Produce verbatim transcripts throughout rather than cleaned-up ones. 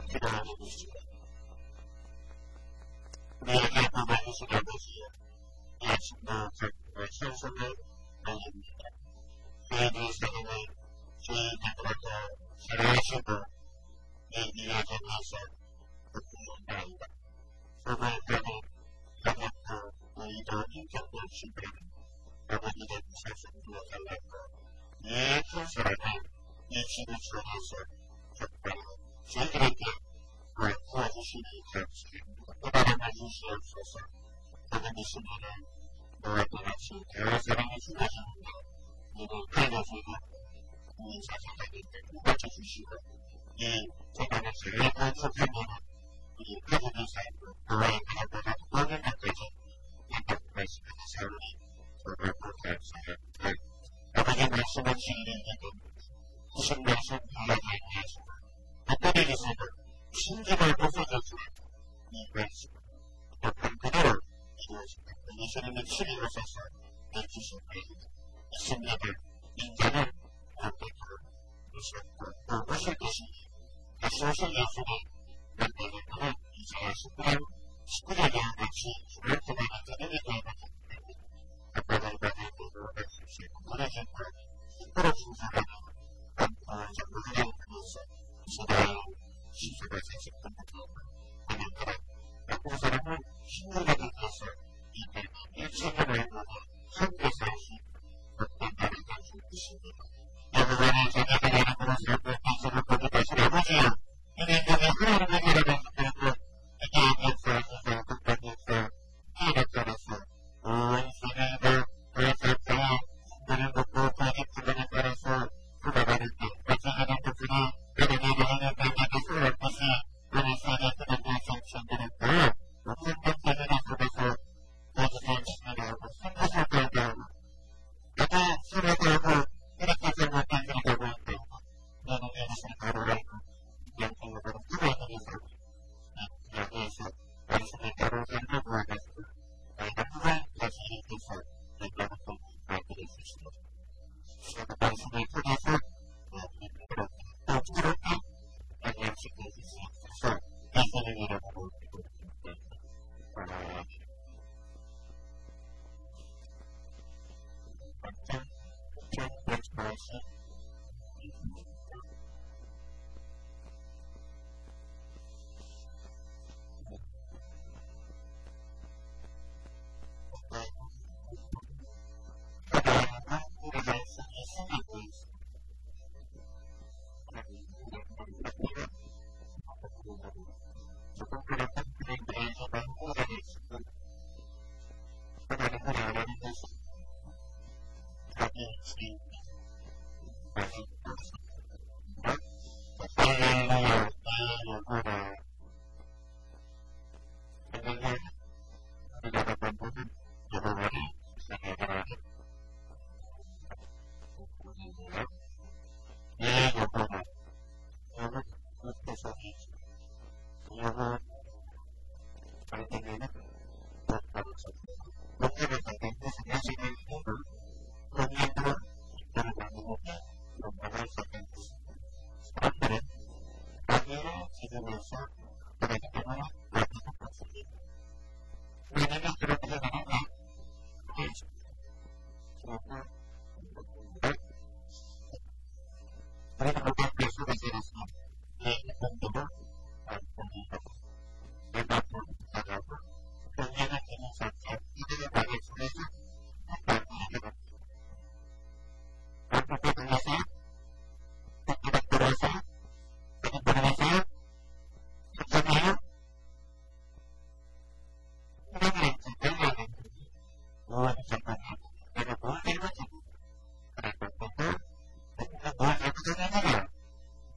필요하겠습니다. 우리에게 보내주신 아버지여, 이 아침도 기쁨을 신선을 알립니다. 저희들 사랑을 저희들보다 잘하시고 이 이야기에서 듣는다이다. 서로에게는 가볍고 너희도 인정되시고 아버지의 사성도 달랐고 이 큰사랑을 이 집을 주어서 적당히 저희들에게 구워주시니 감사합니다. 깨달음을 주시옵소서. 그분 있으면은 너와 같이 대화사랑을 주어줍니다. 이를 가려주고 인사사랑인데 맞춰주시고 이 재단을 제외하고 속하면은 우리 가족의 삶을 너와의 가족보다 많은 것까지 약간 말씀하는 사람이 저를 감사합니다. 아버지 말씀은 진리이기는 무슨 말씀 이야기 아니하시고 어떤 일이서는 신기를 벗어졌지만 이 말씀은 약간 그대로 이루어집니다. 예수님은 신이 오셔서 내주신 말입니다. 이십년을 인자는 반대로 오셨고 또 오실 것이니 다시 오실 예수는 만나는 것은 이사야 십구장 십구장과 같이 주를 통하는 자들이 되어버립니다. 아빠가 받은 대로 말씀이 끊어진 것 끊어진 사람은 안고 전부를 보면서 시다요 시소가 사십 분부터 하나님께는 나쁜 사람은 신뢰가 되어서 이 땅에 일체를 보고 함께 살 수 어떤 나를 가지고 있습니다. 여호와는 자기가 하나님으로 살고 빛으로 거듭하신 아버지여 이 인간이 하나님의 나라를 이끌고 이게 역사하셔서 극단 역사 피해를 따라서 온 세계가 회사자와 그를 먹고 거짓 주변에 따라서 돌아가는 때 어찌하는 그들이 여러분이 하는 방법에서 할 것이 우리 세계 그들의 정신들을 높은 것들을 속에서 거짓을 진행하고 선것을 발견하고 나도 수레하고 이렇게 잘못된 일이 되고 있다. 나는 이것을 바로 알고 양쪽으로 끌어내는 사람 여기에서 말씀을 바로 살펴 보아가지고 나이가 후에 다시 일으켜서 내가부터 만들어 주시고 그 말씀을 통해서 그렇게 또 그렇게 안녕시켜 주시옵소서. 예수님 이름으로 기도드립니다. 아멘. 먼저 첫 번째 말씀 하나님은 우리 말씀이 생기고 있습니다. 조금 그렇던 그들에게만 오래됐습니다. 하나님을 알아는 것은 자기 주인이 많이 없습니다. 할렐루야, 할렐루야. 할렐루야. 우리가 만드는 여호와의 생애를 예, 여호와. 여호와 어떠서니 여호와 알 때에는 똑바로 섭니다. 목표를 받는 것은 예수의 힘을 권위로 인도를 만들고 영광을 받는 것입니다. 사람들은 자기의 기준에서 하나님께만 맡기는 것입니다. 우리는 그렇게 하나님과 그리고 그리고 모든 것을 가지고서 내 인공도를 안보이고 내가 불가하고 경계는 기능 상태 이들의 말을 통해서 안보이게 됩니다. 안보게 들려서 듣기를 들어서 듣기 들어서 감사해요. 하나님의 진정하는 무엇이 잠깐만 내가 뭘 잘못했니? 그리고 보고 내가 뭘 잘못했느냐?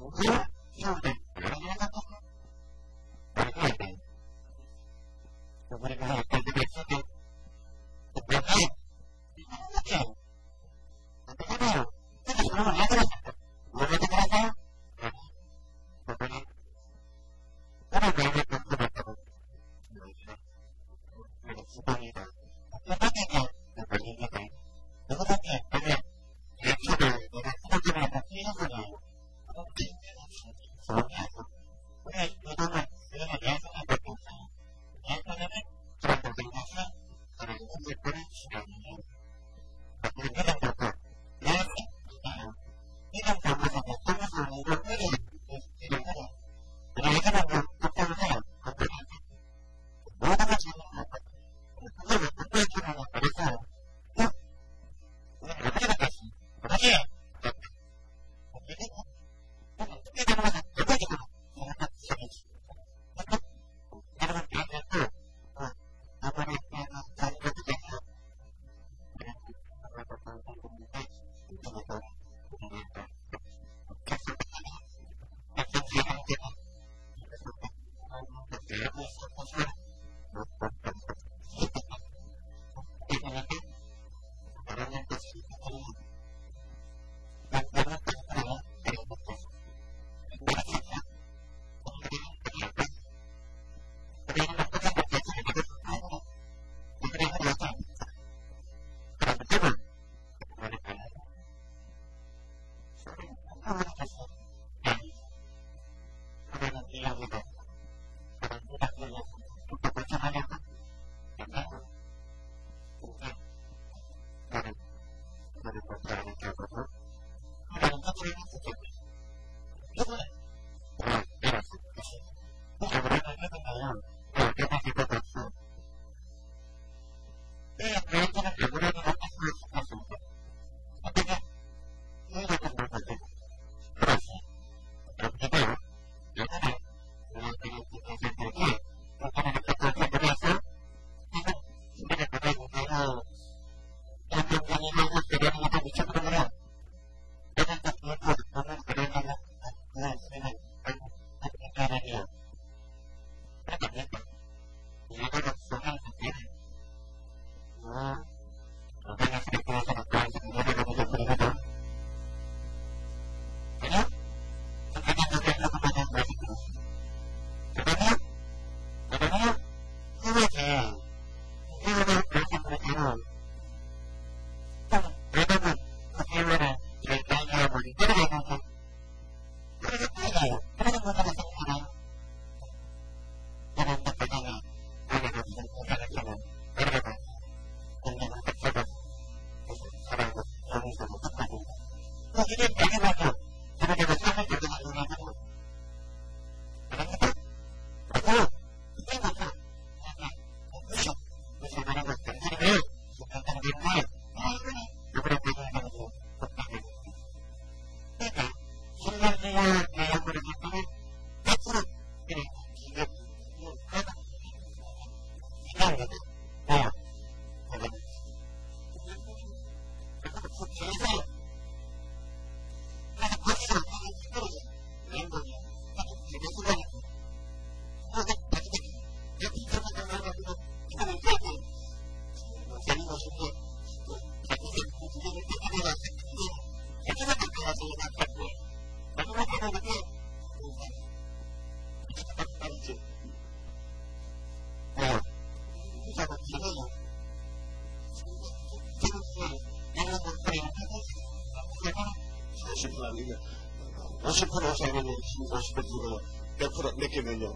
오십 퍼센트 이상이면 오십 퍼센트가 백 퍼센트 몇 개면요.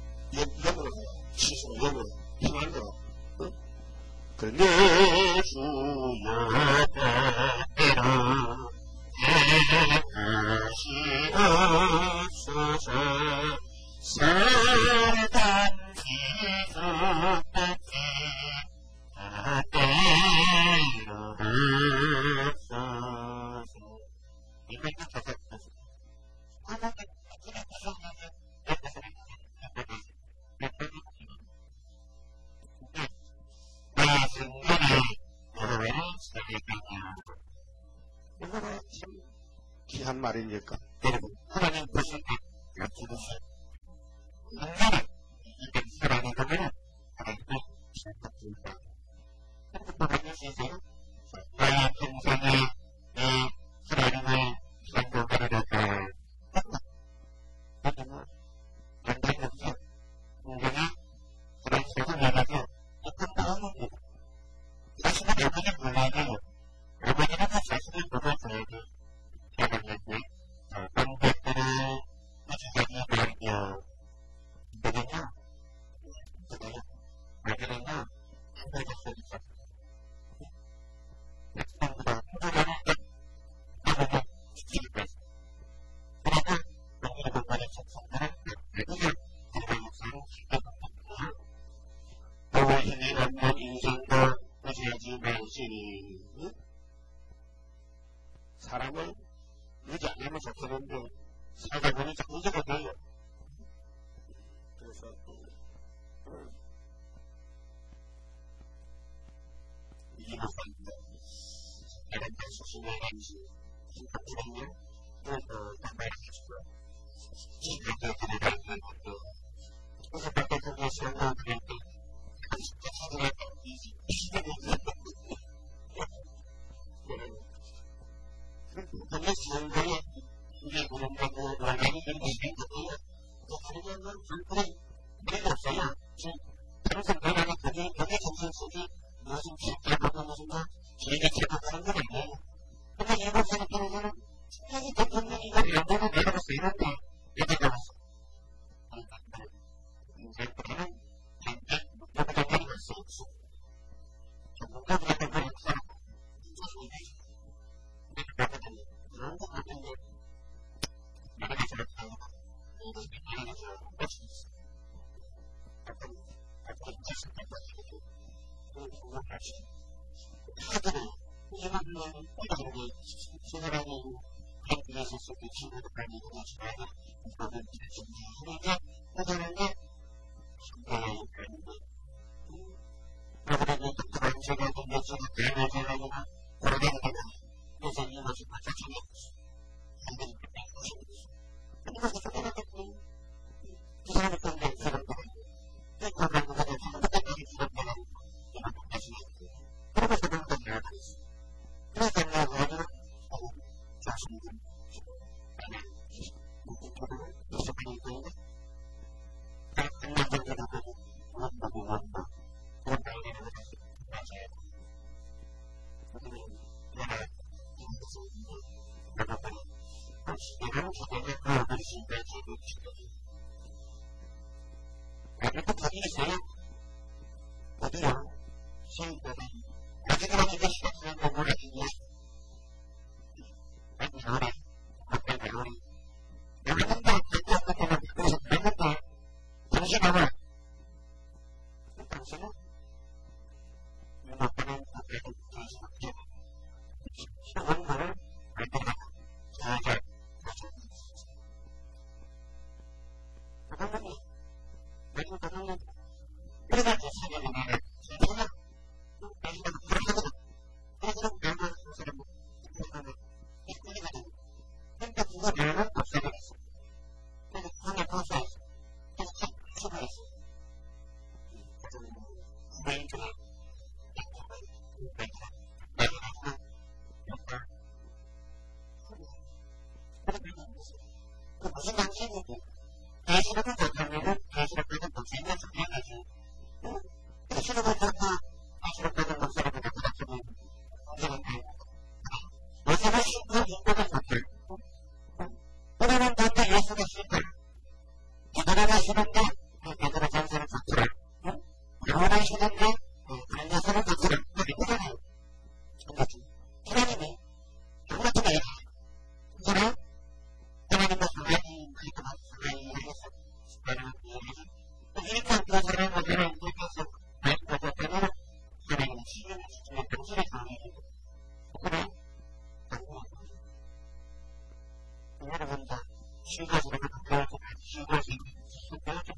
영으로 치수로 영으로 힘한 거. 응? 그 내수야 때로 해주시옵소서 살단 지속같이 아때로옵소서. 이걸 딱 가서 이거가 참 귀한 말이니까 여러분 하나 하나님 보실 때 여쭈듯이 인간은 이 백수라는 것을 하나님께 부탁드립니다. 그리고 받을 수 있어요? 나의 평생에 이 하나님을 기한도가를 할까요? 그리고 연단이 없어. 인간이 그런 속을 내가서 어떤 마음을 보고 자신의 얼굴을 몰라야 돼요. 얼굴이라도 자신을 보고줘야 돼. 여러분에게 원백들을 해주자니 말이요. 너는요? 너는요? 너는요? 한 가지 소리죠. 백성보다 후보자를 나보고 지키기 위해서. 그래도 너희를 공간의 속성들을 이겨 우리의 역사를 지켜본다고요. 너의 힘이 없는 인생도 의지하지 말시니. 사람을 의지 안 하면 좋겠는데 살다 보니 자꾸 의지가 돼요. 그래서 음, 이 목사님도 다른 데 수신의 감시 힘들거든요. 그래서 담배를 해주고요. 지금도 그리가 있는 것도 그래서 그때 그게 시험을 그릴 때 삼십 대 사진을 이 시대를 근데 지금까지 이게 그런다고 원래는 이렇게 된 거고요. 또 다른 건 불ful이 그게 없어요. 지금 다른 사람들은 거기 거기 정신 속이 무슨 기억하고 무슨 거 길게 기억하는 건 아니에요. 근데 일본 사람들은 여기 대통령이가 연봉을 내려갔어 이런데 여기 가봤어. 인생들은 단대 목표부터까지 갈 수 없어. 목표부터까지 갈 수 없어. 그런 것 같은데 나라가 저렇게 하는 거 이렇게 나라가 저렇게 수 있어. 약간 약간 인식을 가지고 그런 부분을 할수 있어. 하더니 이만큼 어떤 세상이 한국에 있었을 때 친구도 많이 있지만 이거는 진짜 하다는 게 신뢰가 있는데 그러고 그런 제가 동료처럼 대외적으로 돌아다니다가 그래서 이것이 맞춰지는 안 되니까 그래서 그렇게 그 사람을 때문에 사람들은 그거를 그거를 한국까지 사람들은 이런 것까지 그러고 사람들은 내가 그랬어. 그래서 내가 그래도 자신들 나는 목표를 계속하는 거인데 그 인간들하고 원하고 원하고 그런 말을 하고 맞아요. 그러면 내가 이런 것을 내가 말이 시대를 기대는 그 어떤 시대에 제도 시대에 나를 또 가지겠어요? 어디요? 시대는 아직은 이게 시작하는 거 모르겠네. 아니 요리 어떤 요리 여기는 뭐 대기업 같은 거 그래서 그랬는데 당신은 당신은 이것들은 그때도 당신은 시원한 거를 알더라고 잘 그러더니 내가 그러면 그래가지고 사람이 나를 진짜야 당신은 그러거든 그래서 내가 그 사람을 그러면 이끌리거든 근데 그거 내가 없애버렸어 그래서 하나 벗어있어 그래서 쳐버렸어 매일 좋아 매일 좋아 매일 좋아 역할 그 무슨 당신이고 대시로도 못하면은 대시로까지 못생겨 죽여야지 대시로도 못하 대시로까지 못살아도 나쁘다치면 문제는 돼 예수가 신고 인도가 좋대 우리는 그때 예수가 신고 기도를 싫은데 기도를 전세를 좋더라 영원한 신인데 그런 예수를 좋더라 이거잖아요 이거지 하나님이 아무것도 안 해 그래? 하나님과 하나님 그리고 하나님 해서 나는 이해하지 이렇게 그 사람 어디를 이렇게해서 말씀하고 때문에 하나님은 신경을 지키면 당신의 강의를 그래? 여러분도 쉬고서 쉬고서 쉬고서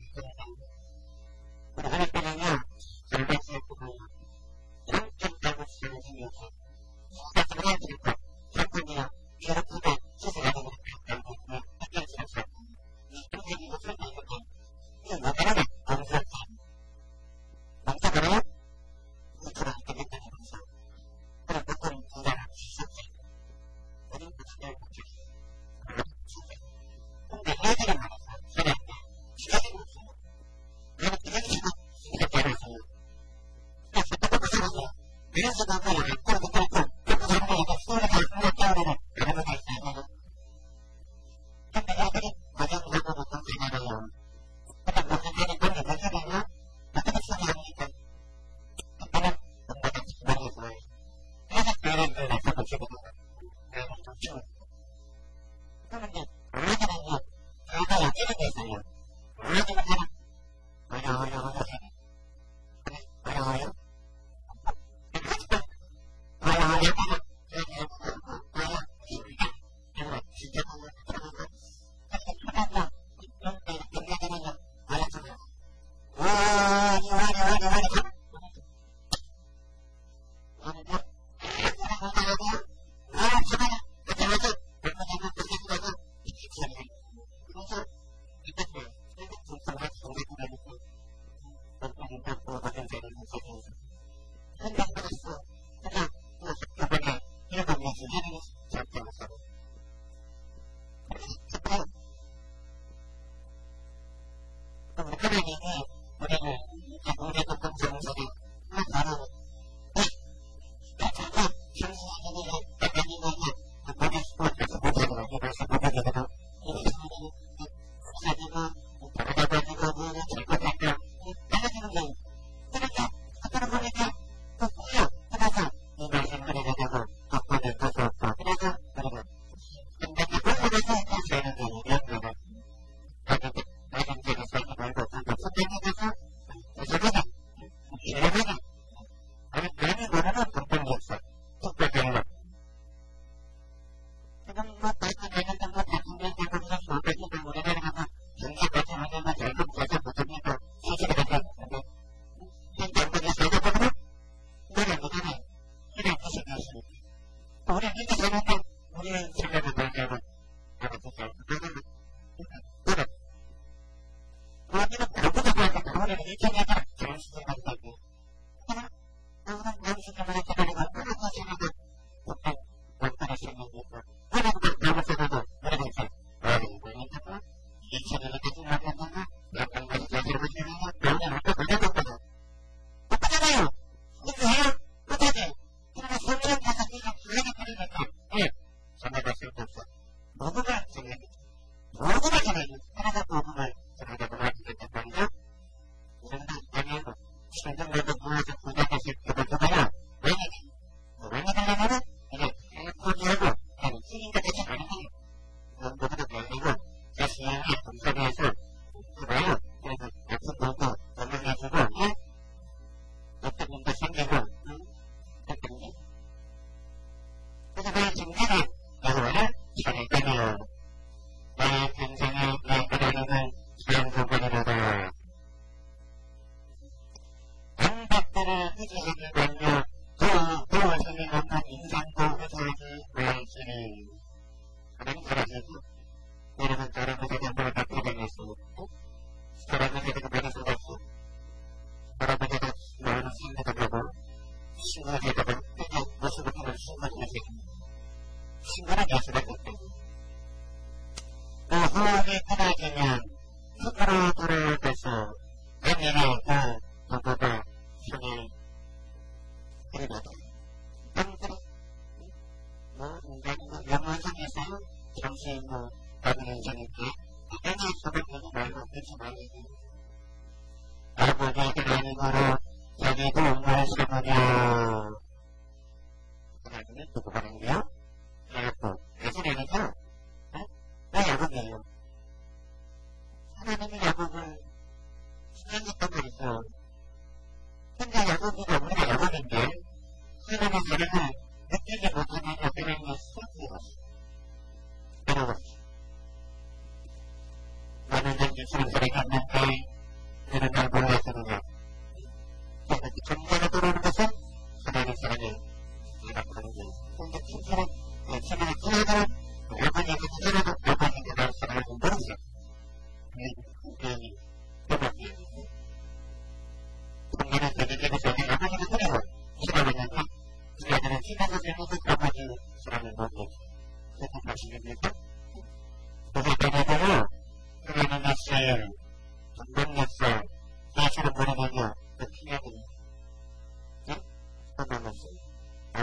Thank you.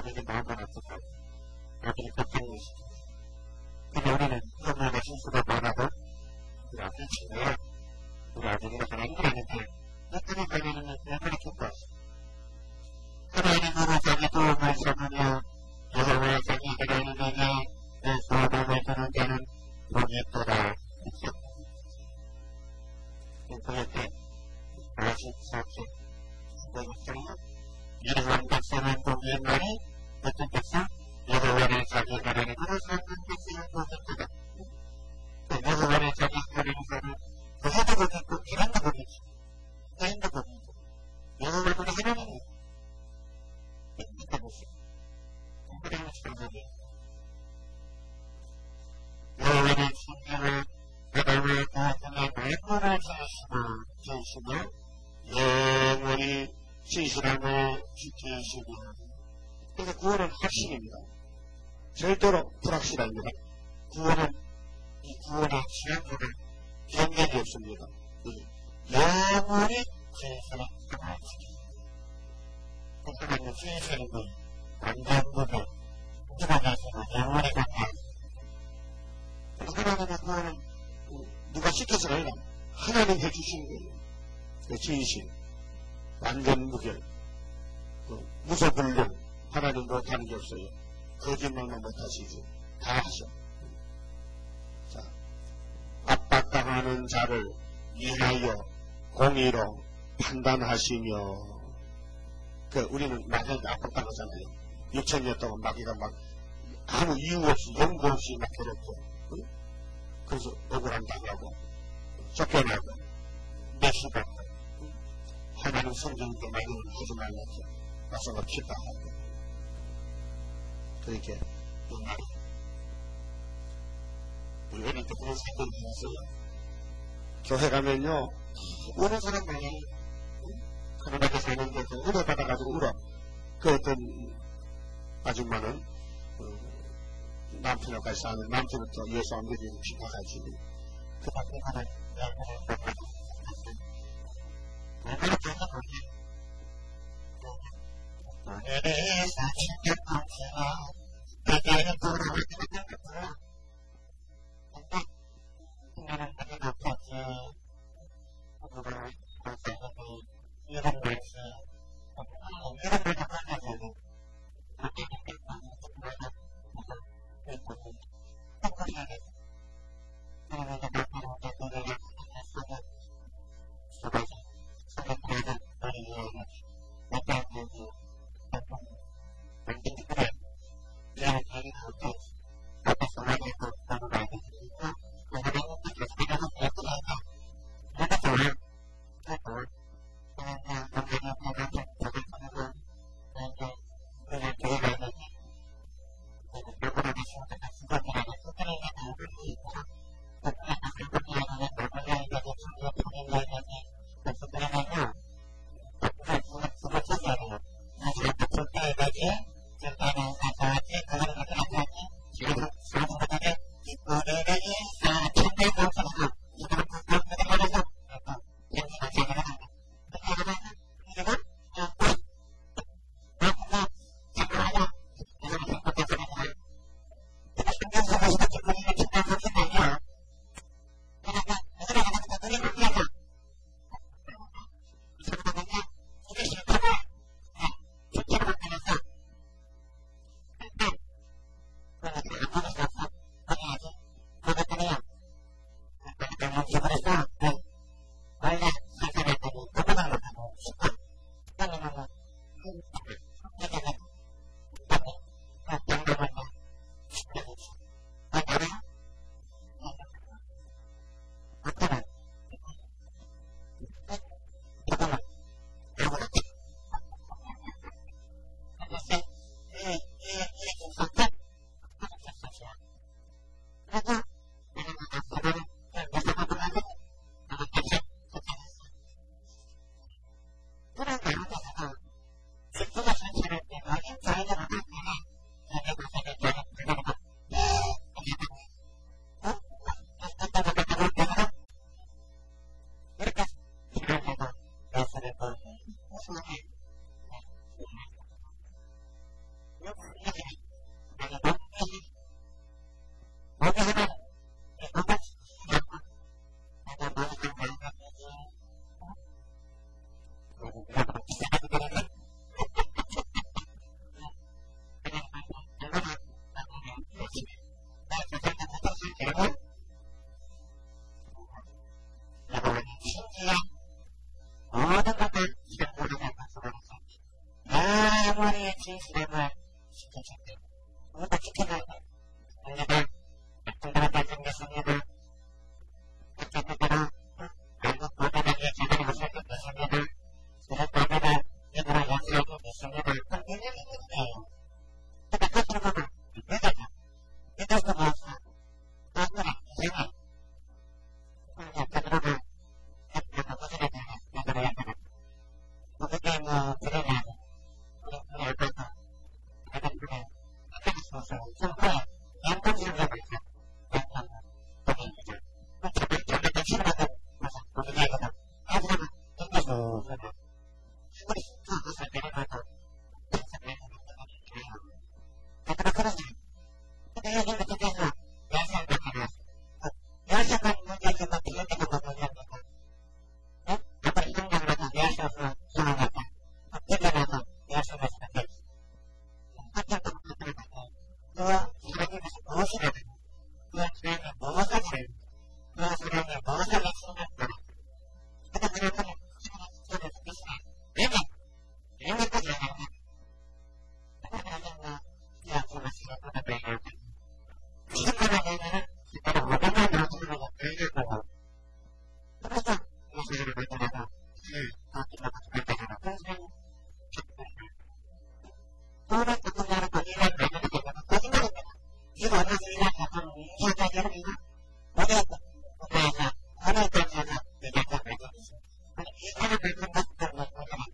아들이 마음만 아프고 아들이 걱정이 있어. 근데 우리는 부모가 실수가 많아도 우리 아들 친구야. 우리 아들이가 하나님을 아는데 어떻게 하나님은 얼마나 기뻐하시 하나님으로 자기 도움을 삼으며 여호와 자기 하나님에게 내 소원을 드는 자는 복이 있도다. 그 옆에 사십사 절 뭐였어요? 이러한 백성은 복이 있나니 어떤 백성? 여호와를 자기 하나님으로 삼는 백성은 복이 있도다. 여호와를 자기 하나님으로 그 해도 복이 있고 이란도 복이 있지. 개인도 복이 있고 여호와는 우리 하나님이에요. 이때 보세요. 그래서 저녁에 여호와는 신기와 바다와 구원의 말씀을 지으시며 영원히 진실하고 지키시며 그래서 구원은 확실입니다. 절대로 불확실합니다. 구원은 이 구원의 시간보다 경계가 없습니다. 영원히 진실하고 지키시며 하나님은 진실한 것 완전무게 누가 계시고 영원히 관계하시고 하나님의 구원은 누가 시켜서가 아니라 하나님 해주시는 거예요. 그 진실, 완전 무결, 그 무소불능, 하나님 못하는 게 없어요. 거짓말만 못하시지. 다 하셔. 자, 압박당하는 자를 위하여 공의로 판단하시며, 그, 우리는 마귀가 압박당하잖아요. 육천 년 동안 마귀가 막, 아무 이유 없이, 연구 없이 막 괴롭고, 응? 그래서 억울한 당하고, 쫓겨나고, 매시받고, 하나님 성경도 마귀는 하지 말라고, 와서 핍박하고, 그렇게, 정말, 우리 어릴 때 그런 사건이 있었어요. 교회 가면요, 우는 사람 많아요. 가난하게 사는데, 그 은혜 받아가지고 울어. 그 어떤 아줌마는, 그 남편을 같이 사는 남편부터 예수 안 믿는 핍박하지. 그 밖에 하나, 양분을 받아가지고, 얼마나 좋은 거지? 오늘에서 충격통치나, 내게는 돌아오지 못하겠구나. 근데, 나는 아주 높았지. 누가, 벌써는 이런 말씀, 이런 말도 하려고, 그때는 정말, 있거든. 행복해야 돼. 그러면 나빠로 내가 쓰고, 쓰고서, 쓰고 그래도 머리 위에, 나빠 보고, 나빠, 안 된다. 지역 모든 것을 기억하게 말씀하셨어. 아무리 진실함을 지키실 때 모두 지켜야 돼. 우리가 나쁜 것을 생겼습니다. 어쨌든 결국 모두에게 제대로 살게 되십니다. 그래서 모두가 입으로 얘기하게 되십니다. 그럼 인연이 있는데요. 근데 그 친구는 믿어줘. 믿을 수가 없어. 나쁘라, 이상해. 그냥 그들은 나도 무슨에 대해 믿으러 왔거든. 뭐 그게 뭐 그러냐. 우리 우리 아빠도 나도 그래. 어떻게 있었어. 좀 그래. 양kam스럽게 말이야. 양kam스. 거기 이제 그 저기 저기 더 싫어하고 그래서 거기 얘기하거든. 아무거나 땡겨서 그러면 우리 그 옷을 내려놔도 항상 내려놓는 거는 그래요. 나도 그러지. 근데 여기 이렇게 돼서 야시한테 가려왔어. 야시한 문제에서 막 비행기가 막 문제입니까? 응? 아빠 이 정도라도 야시에서 이용하겠다. 뛰어나서 야시에서 이렇게 한참도 못 들어가고 그와 사람에서 무엇이라도 그와 사람이 무엇을 그와 사람이 무엇을 생각하고 그가 그러면 저를 믿으시나 왜냐? 이런 것까지 얘기하면 그러면 뭐 야시가 생각보다 매일 지금까지 얘기는 바로 오백만 명으로 얘기를 보고 그래서 야시를 만들어서 바뀌려고 생각하잖아. 그래서 돈을 갖고 나라고 일할 나누는 게 거짓말입니다. 지금 어디서 일하고 이사까지 하는 이유 어디에서 국가에서 어느까지 해서 얘기하고 말씀이죠. 이 사람 말씀 같은 건 뭐냐면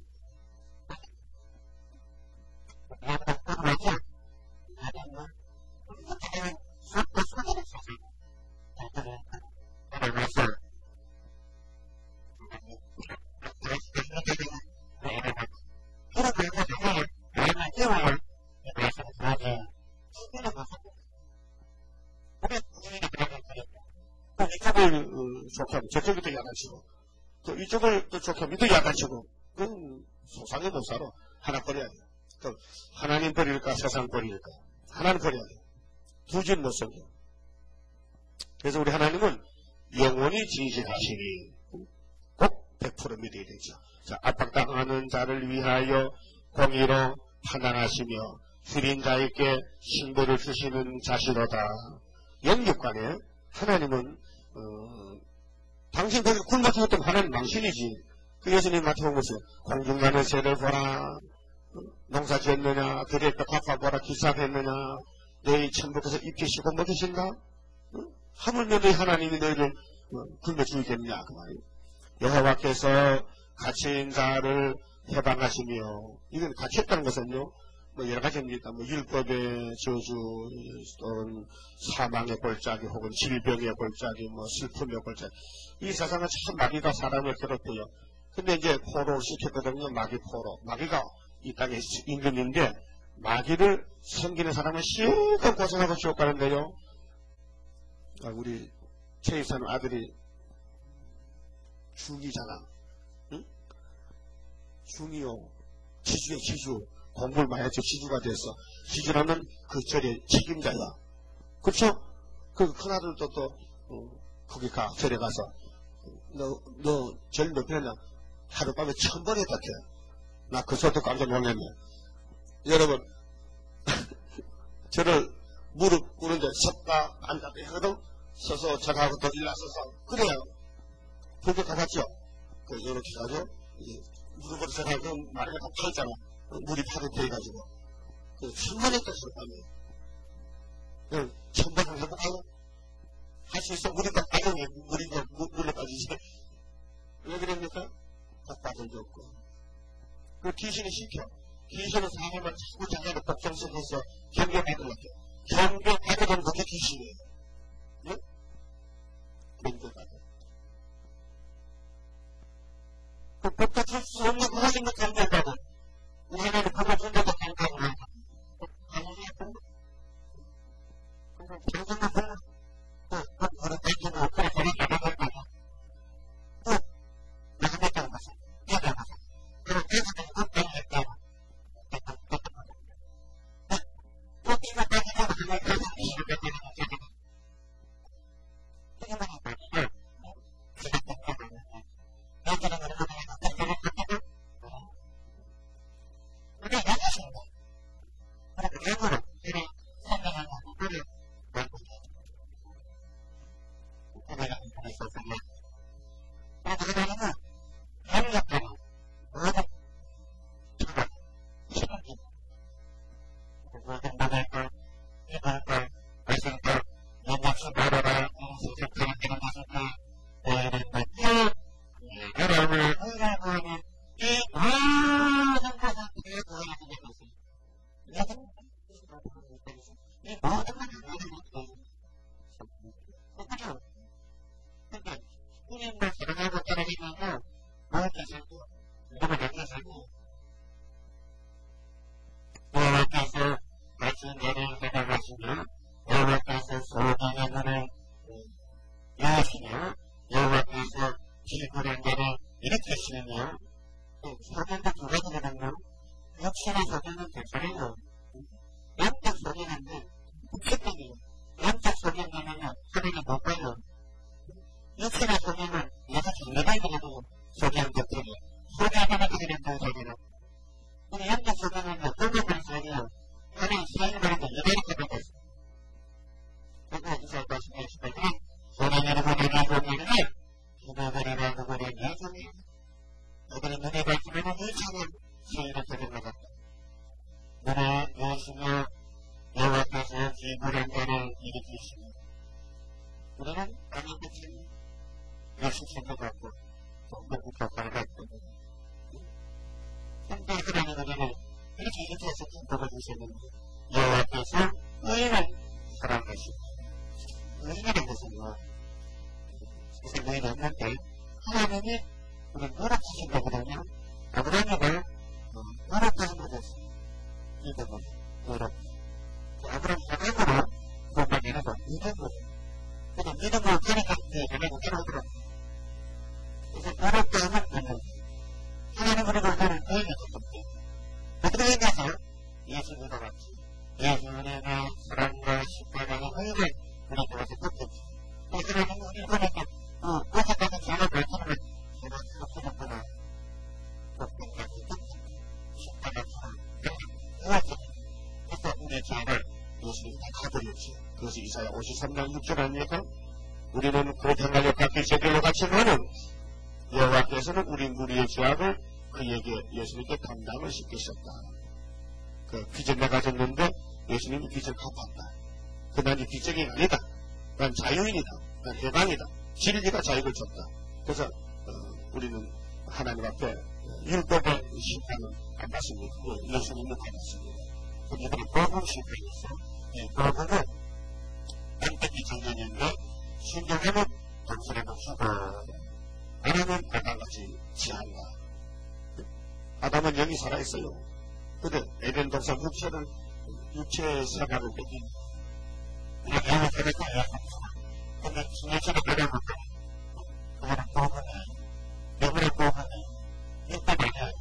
나보다 또 말이야. 나는 뭐 나는 수업도 소개를 써서 나를 나를 위해서 그런 말고 나는 나만 키워요. 그래서 그러지. 신기는 무슨 우리 우리가 그러는 거니까 이쪽을 좋게 하면 저쪽이 더 야단치고 또 이쪽을 또 좋게 하면 또 야단치고 그건 소상에 못 살아. 하나 버려야 돼. 또 하나님 버릴까 세상 버릴까 하나는 버려야 돼. 두진 못 섬겨. 그래서 우리 하나님은 영원히 진실하시니 꼭 백 퍼센트 믿어야 되죠. 자, 압박당하는 자를 위하여 공의로 판단하시며 줄인 자에게 신보를 주시는 자시로다. 영육간에 하나님은 어, 당신 거기 굶어 죽었던 하나님 망신이지. 그 예수님 마태복음 보세요. 공중나는 새를 보라. 농사 지었느냐 들에 또 갚아보라. 기사했느냐 너희 천국에서 입히시고 먹이신가? 어? 하물며 너희 하나님이 너희를 어, 굶어 죽이겠냐 그 말이에요. 여호와께서 갇힌 자를 해방하시며 이건 갇혔다는 것은요 뭐 여러 가지입니다. 뭐 율법의 저주 또는 사망의 골짜기 혹은 질병의 골짜기 뭐 슬픔의 골짜기 이 세상은 참 마귀가 사람을 괴롭혀요. 근데 이제 포로를 시켰거든요. 마귀 포로. 마귀가 이 땅에 임금인데 마귀를 섬기는 사람은 실컷 고생하고 지옥 가는데요. 아, 우리 최 이사님 아들이 중이잖아. 응? 중이요. 지주에 지주. 공부를 많이 했죠. 지주가 돼서. 지주라면 그 절의 책임자야. 그렇죠? 그 큰아들도 또 어, 거기 가. 절에 가서 너, 너 절 몇 번 했냐? 하룻밤에 천 번 했다 해. 나 그 소리도 깜짝 놀랐네. 여러분 저를 무릎 꿇는데 섰다 앉았다 하거든. 서서 저하고 더 일어서서 그래요. 그렇게 가봤죠. 그 이렇게 가죠. 무릎으로 저하고 말을 다 펴있잖아. 물이 파릇해 가지고 그 천만 했다 하룻밤에 천번 한 해볼까요? 할 수 있어. 물이 다 빠져요. 물이 물에 빠지지. 왜 그럽니까? 딱 빠질 게 없고. 그 귀신이 시켜. 귀신은 사람을 자꾸 자기가 복종시켜서 경계받으려고 해요. 경계받으면 그게 귀신이에요. 예? 경계받아. 그 복종할 수 없는 그 하신 거 경계받아. 우리 하나님 그거 준다고 경계를 한다. 아니에요? 근데 경계만 보면 또, 그, 그런 땡기고, 그래, 그래, 그래, 그래, 그래. 또, 나가겠다는 것은, 뛰어나가서. 그리고 계속해서 꼭 땡겼다고. 또 뛰고 빠지고 하면 계속 이시를 뺏기는 거잖아. 그게 말이야. 응. 그게 땡겨가는데. 되면요, 여호와께서도 우리가 남겨서고, 여호와께서 다시 너를 대답하시며, 여호와께서 소경의 문을 여시며, 여호와께서 기술한 자를 일으키시며, 소경도 두 가지거든요. 육신의 소경은 괜찮아요. 영적 소경인데, 극단이에요. 영적 소경이면요, 하나님 못 봐요. 육신의 소경은 예수 정리발견하고 소경 격투기. 소경하면 그들은 더 소경은. 근데 영적 소경은요, 끝나버린 소경이요. 하나님 사용하는 거 이대로 끝났어. 그리고 이사야 말씀해 주시면, 소경이라고 내가 보면은, 기도거리라 그거는 예수님. 그들이 눈에 밝히면은 이상한 세일을 드린 것 같다. 눈에 여시며, 여호와께서 기술한 자를 일으키시며, 우리는 아니겠지. 예수님도 갖고, 동북 격파를 갖고, 근데 그러니 우리는 이렇게 이렇게해서 기도를 주셨는데, 여호와께서 의인을 사랑하시고, 의인이라는 것은요, 세상 의인이 없는데, 하나님이 우리 노력하신 거거든요. 아브라함이가 노력하신 거였어. 믿음은 노력. 아브라함 사랑으로 그것만 내려서 믿음으로. 근데 믿음으로 가니까 내가 내려오더라고. 그래서 노력도 하면 되는 하나님 그리고 우리는 의인이 됐던데. 어떻게 생각해서 예수 믿어봤지. 예수 은혜가 사랑과 십자가의 의인을 우리 보아서 떴겠지. 그래서 하나님 우리 보니까 어, 어제까지 제가 밝히는 걸 제가 그렇게 됐구나. 그것까지 떴지. 십자가처럼 그렇게. 그래서 우리의 죄를 예수님이 다 가버렸지. 그래서 이사야 오십삼 장 육 절 아닙니까? 우리는 고생하여 깎일 제길로 갇히면은 여호와께서는 우리 무리의 죄악을 그에게 예수님께 감당을 시키셨다. 그 빚을 내가 졌는데 예수님이 빚을 갚았다. 그 난 이 빚쟁이 아니다. 난 자유인이다. 난 해방이다. 진리가 자유를 줬다. 그래서 어, 우리는 하나님 앞에 율법의 심판은 안 받습니다. 예, 예수님은 받았습니다. 이들이 복음 심판이 있어. 이 복음은 안택기 정년인데 신경에는 동설에도 주고 아담은 아담같이 지한다. 아담은 영이 살아있어요. 근데 에덴 동산 육체는 육체의 생활을 뺏긴 우리가 영이 살아있고 근데 신경처럼 내려볼 때 그거는 복음이 영혼의 복음이 율법 아니야.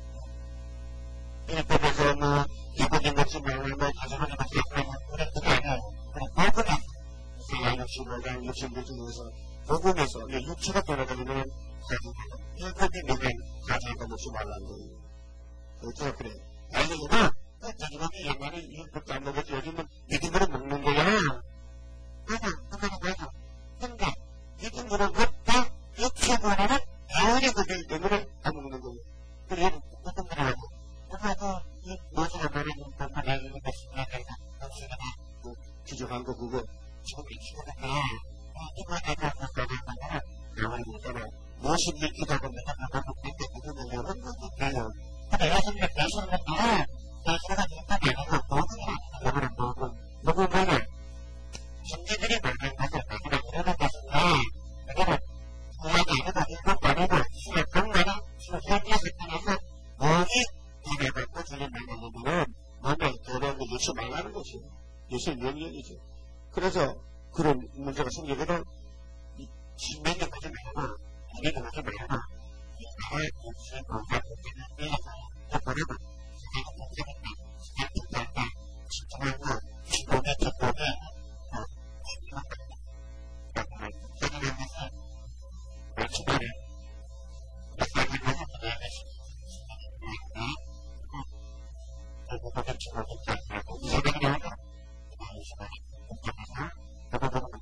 율법에서 뭐 이국인 것이 말고 뭐 가정하는 것이 있고 우리는 그게 아니야. 우리 복음이 이사야 육십오 장 육십구 중에서 복음에서 육체가 돌아다니면 율법이 내게 가져가 먹지 말라는 거예요. 어쩌다 그래. 아니 이거 자기만이 옛날에 율법도 안 먹었지 요즘은 믿음으로 먹는 거야. 맞아. 그거는 맞아. 근데 믿음으로 먹다 육체보다는 아우리 그들 때문에 안 먹는 거예요. 그래서 어떤 거라고 그래서 이 모습을 보는 것만 내는 것이 내가 당신이가 기적한 거 그거 처음에 키우는데 이거 내가 그거를 보면 아우리 그거는 무엇인지 기도하고 내가 그거 먹는데 그거는 여러 가지 돼요. 근데 예수님은 대신은 다 대신은 인간이 아니고 모든이 아니라 모든 모든 신지들이 만든 것을 우리가 이루는 것인데 그거는 구약이 아니고 일곱 아니고 십육 만이 십육 세상에서 뭐지 돈을 받고 주님 만나려면 몸에 더러운 거 넣지 말라는 것이에요. 예수의 명령이죠. 그래서 그런 문제가 생기거든 십몇 년까지 말고 우리도 하지 말고 나의 공식 공사 공사는 이어서 해보려고 세상의 공사니까 시간 특별한데 집중하고 기본의 기본에 저는 것은 마치기를 나사를 하는 분야의 시간이 대부분의 직업이 잘하고 이사들이 하고 이 시간에 공장에서 대부분은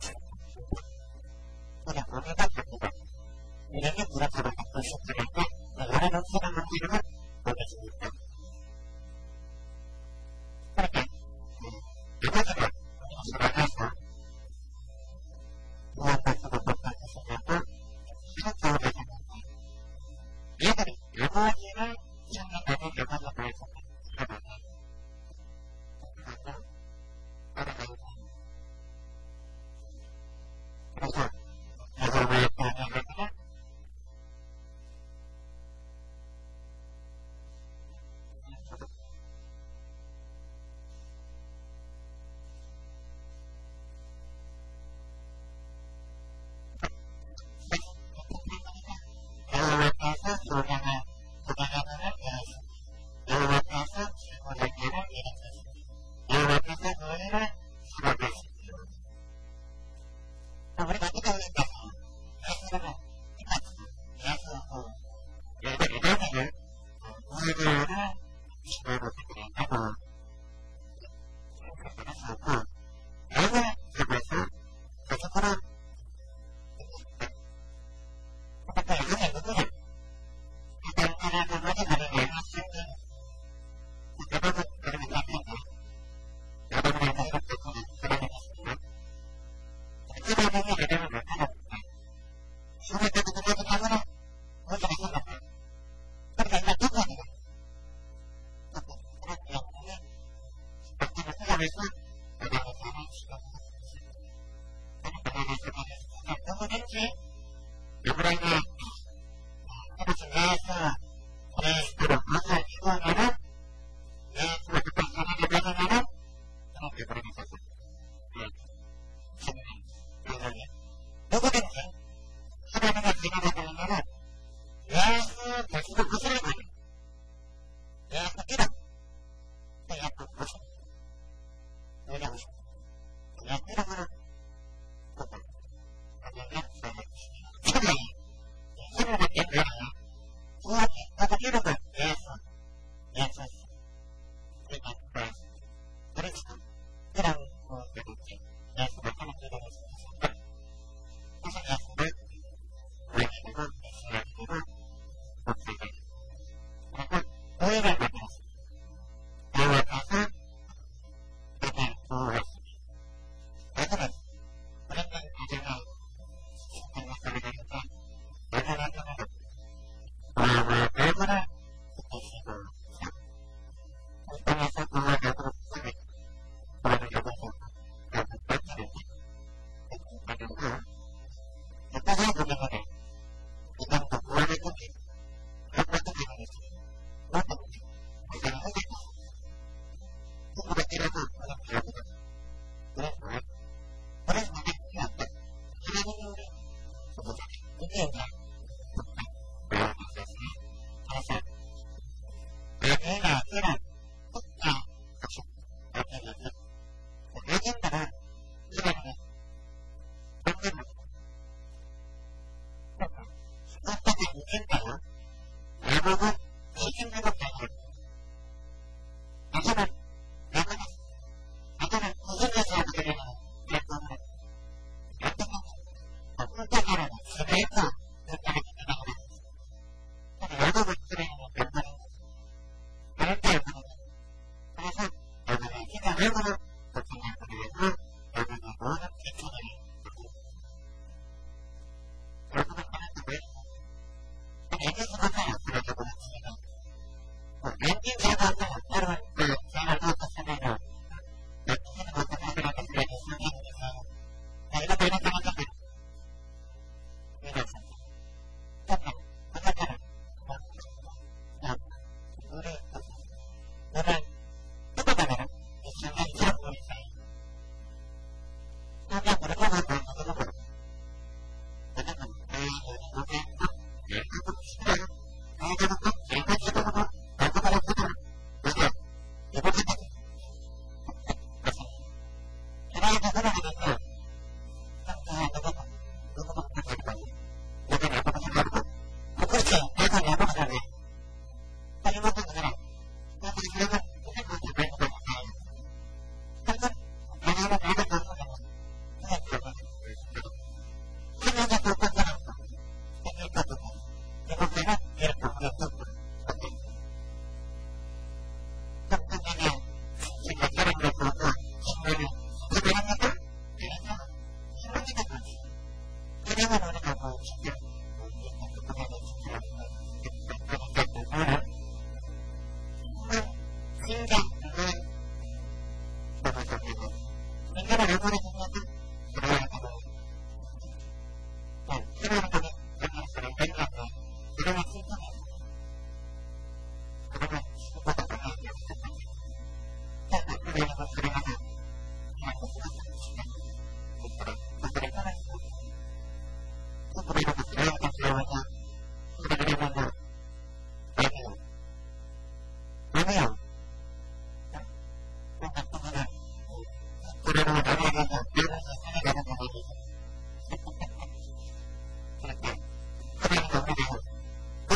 그냥 우리가 갑니다. 우리는 무릎으로 받고 싶으니까 우리는 사랑을 이루면 보내줍니다. 그러니까 이것은 우리가 살아가서 무엇보다도 못하게 생각하고 이렇게 오래됐는데 얘들이 아버지를 생각하는 여자가 말해서 살아가게 그래서 알아가고 그래서 여호와의 변화가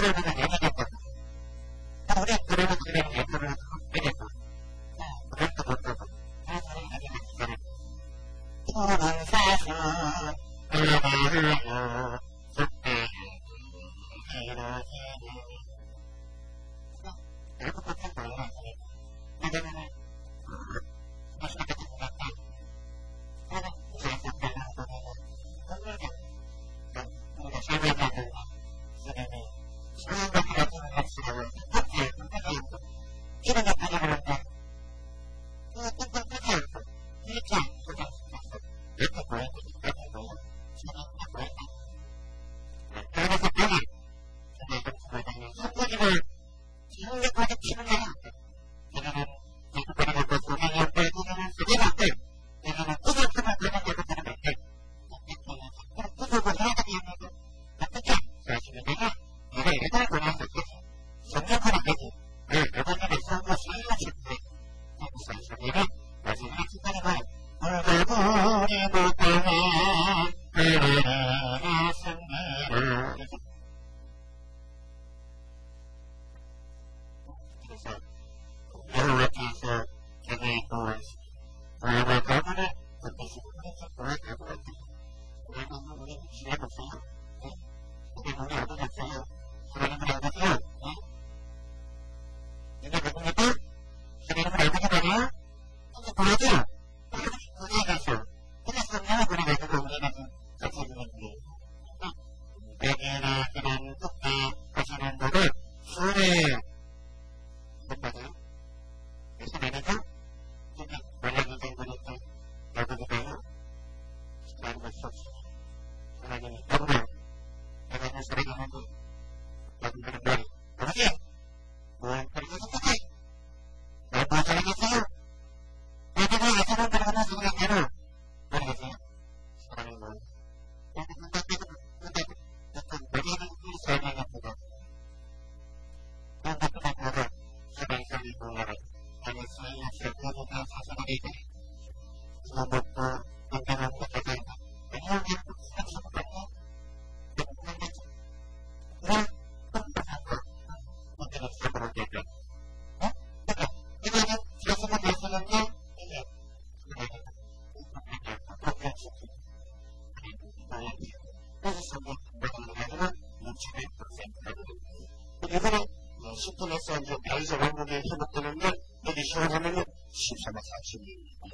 십분에서 이제 바이저 왕국에 회복되는데, 여기 시험하면은 십삼 박 사십 일입니다.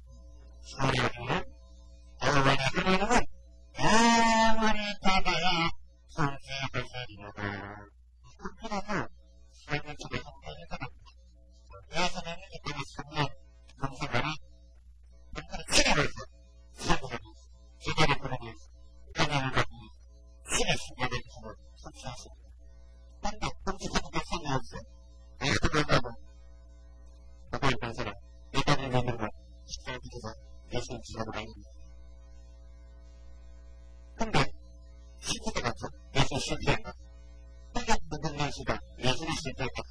소리는, 어머니 그러면은, 아무리 따다야, 성수의 발사리로다. 그러면, 삶의 집에 성공이 가납니다. 여기서는 이때는 삼년, 검사관이, 한번에 치료를 해서, 사고를 해서, 제대로 보내면서, 영향을 받고, 신의 신경을 주고, 성취하십니다. 근데, 검사관이 생이 없어. 내가 그런다고, 너가 있는 사람, 내가 있는 걸, 식사를 비켜서, 열심히 지하고 다닙니다. 근데, 시기가 같죠? 예술 실패한다. 근데, 모든 날씨가 예술이 실패했다.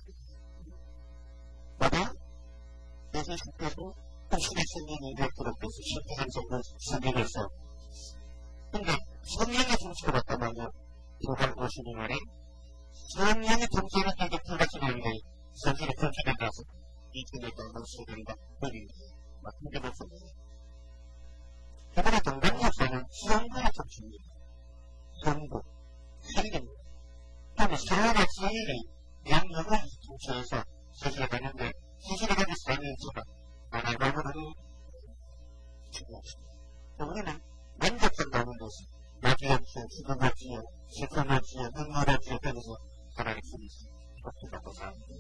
맞아? 예술 실패도, 신의 신경이 이렇게로돼서 실패한 정도 수비했어. 근데, 성령의 정치가 왔단 말이야. 도발 오십이 말에, 성령의 정치를 계속 불가치는데, 성신의 정치가 나서, 이 중에도 모시된다. 그립니다. 막, 힘들었습니다. 이번에 동방역사는 수영구의 정치입니다. 전국, 살입니다. 그러면 서울의 서울의 양력을 정치해서 서실에 가는데, 서실에 가는 사람인지가 나라방으로 중요합니다. 우리는 만족한다는 것은 마주없이, 죽음없이, 슬픔없이, 눈물없이 되면서 살아갈 수 있습니다. 이렇게 갖고 삽니다.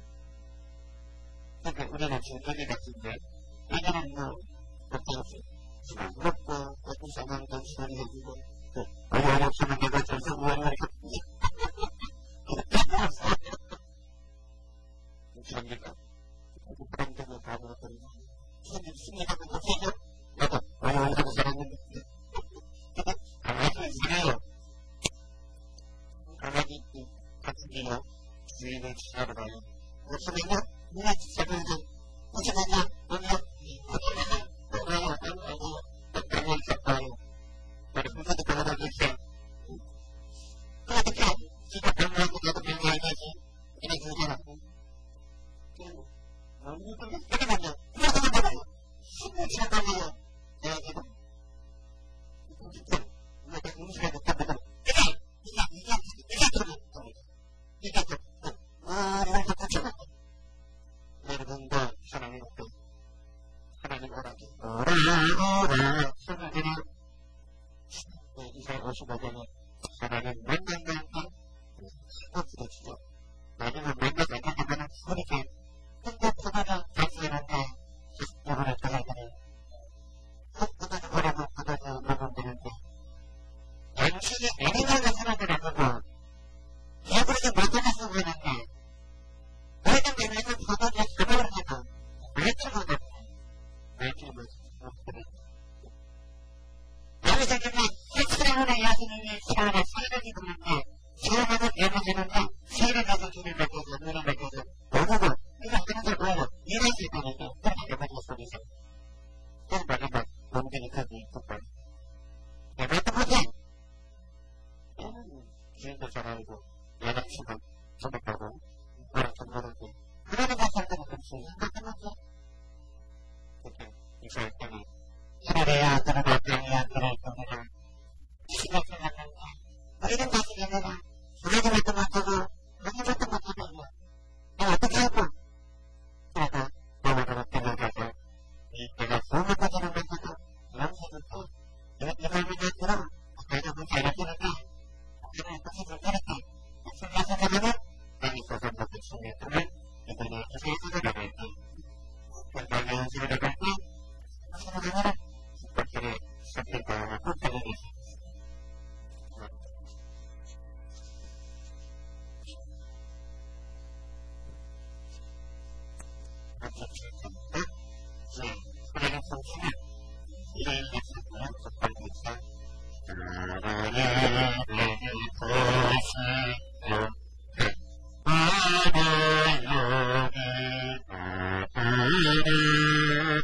그러니까 우리는 지금 여기 같은데, 여기는 뭐, 어떻게 술 먹고, 어떤 상황도 처리해주고, 그, 의원 없으면 내가 저서 의원을 했지. 그럽니까? 그런 데도 가보았더니, 손님, 승리하고 못해요? 나도 의원하고 살았는데. 근데, 강아지 살아요. 강아지, 같은 게요, 주인을 취하러 가요. 없으면요, 누가 살면서, 오시면요, 오면, 오면, 오면, 오면, 나를 혼자도 병원하고 있어. 그래, 어떻게, 지가 병원하고 나도 시간이 걸린다. 시험하고 배워지는다. 시를 가서 길을 맡겨서 눈을 맡겨서 오고고 이거 하는 걸 보고 일할 수 있다는데 그렇게 해보고 속에서 그래서 마지막 몸들이 거기 있었다. 내가 못해. 얘는 주인도 잘 알고 얘는 지금 저녁하고 뭐라 좀 모르고 그러는 것 같다고 그렇지 생각해봤어. 그렇게 이사할 때는 그래야 그러고 그래야 그럴 거구나. 시가 생각난다. 우리는 다시 얘네가 전화도 몇도 못하고 너무 몇도 못하고 내가 어떻게 하고 그러다 너무너무 끝나가서 이 내가 소문 퍼지는 것도 영세부터 이 삶이 들어 내가 뭐 잘해주니까 나는 어떻게 불편했다. 무슨 생각하면 난 있어서 먹고 싶은 돈을 이번에 회사에서 나갈 때 정말 연습을 나갈 때 무슨 하나는 국밥들의 선택과 꼭하게 되죠. 그래서 성신은 이를 약속하여 속발되자 나라의 것이여 나의 여기 아들을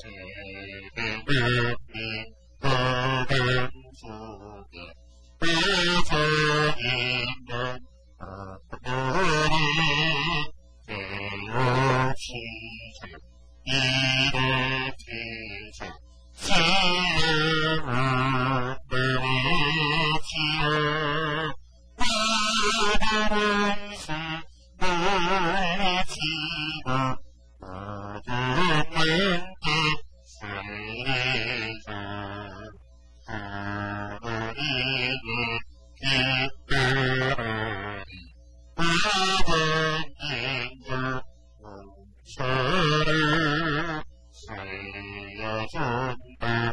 세계의 어둠 속에 빠져 있는 아들이 되옵시자 이를 피자 지혜와 내리지어 나를 살리지고 어둠은 살리자 하나님의 기뻐하리 아버님과 서로 살려준다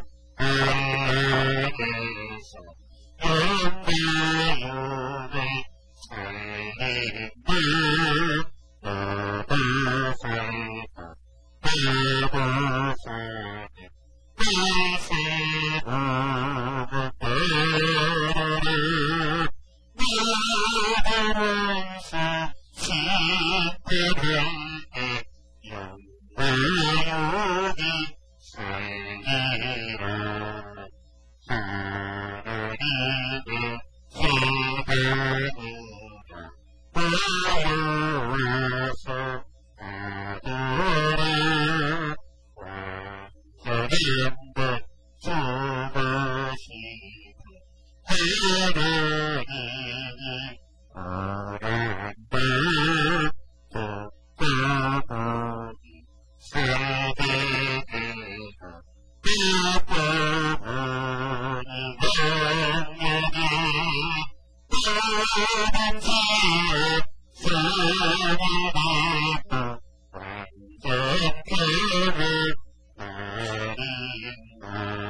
하늘에서 영광을 살리는 나도 살다 나도 살다 이세로가 따르르 나라면서 신들에게 영광이 살리라 하나님의 기다리라 나와서 아들을 완전히 주무시고 하나님이 아란다 똑똑하니 살게되어 기뻐하니 영영이 다른 지에 살리리고 완전케를 나린다.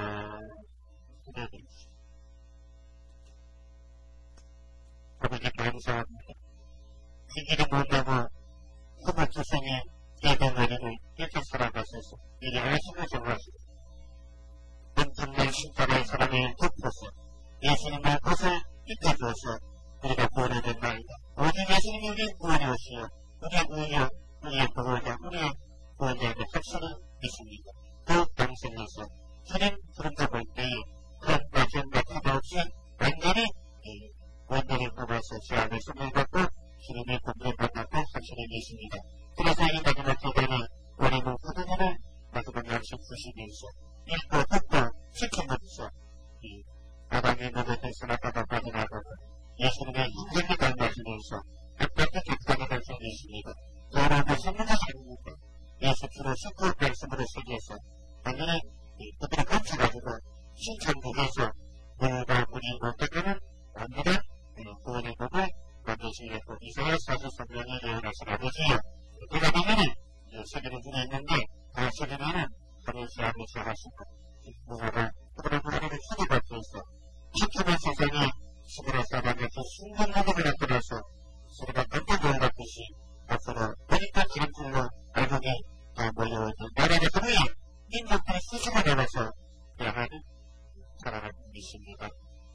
아버지 감사합니다. 지기도 못하고 후마투생에 예배마리를 이렇게 살아가셔서 이리 하시고 정하시고 온통만 신자의 사랑을 덮어서 예수님의 것을 익혀주어서 우리가 구원이 된다이다. 오직 예수님이 우리의 구원이오시여 우리의 우여 우리의 보호자 우리의 구원자에게 확실히 믿습니다. 더욱 당생에서 주님 부름잡을 때에 그런과 견과 타도 없이 완전히 원대를 뽑아서 주 안에 손을 받고 주님의 공를 받았고 확실히 믿습니다. 그래서 이 마지막 기간에 우리 모두들을 마지막 양식 주시면서 읽고 듣고 지키면서 이 아담의 몸에 대선하다가 빠져나가고 예수님의 인생을 닮아주면서 아깝게 격하게 될 수 있습니다. 여러 것은 문제가 아닙니다. 예수 주로 신고 말씀으로 새겨서 당연히 그들을 감춰가지고 신천국에서 누가 우리 못하는 완전한 구원의 법을 만드시려고 이사야 사십삼 년에 예언하신 아버지여 그가 당연히 세계는 중에 있는데 그 세계는 하늘시 아버지 하시고 누가가 그들의 무리를 수도받혀서 지키는 세상에 시그라 사방에서 순간 모습을 나타나서 소리가 깜짝 놀랐듯이 앞으로 보니까 기름줄로 알곡이 다 모여있는 나라가 그루에 민족들이 수시가 나와서 향하는 사랑을 믿습니다.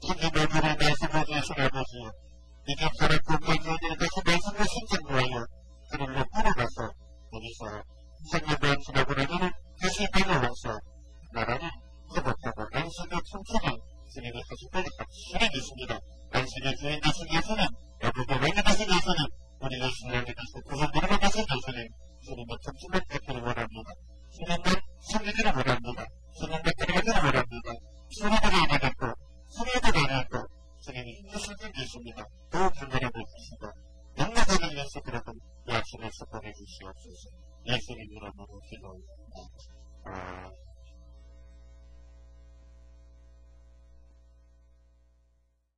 천지 만물을 말씀해 주신 아버지, 이제 살았고 건강을 다시 말씀을 신청하여 그들로 끌어가서 여기서 성령과 지나고 나서는 다시 돌아와서 나라를 회복하고 안식의 충천을 주님이 하실 때가 확실히 있습니다. 안식의 주인 되신 예수님, 여러분의 왕이 되신 예수님, 우리의 신랑이 되시고 구속으로 되신 예수님, 주님의 정신을 받기를 원합니다. 주님만 섬기기를 원합니다. 주님만 따라가기를 원합니다. 수리들이 되겠고, 수리들이 되겠고, 주님이 힘주실 줄 믿습니다. 더 강건하게 해주시고, 영광하는 예수 그러분, 이 아침에 축복해 주시옵소서. 예수님 이름으로 기도합니다. 아...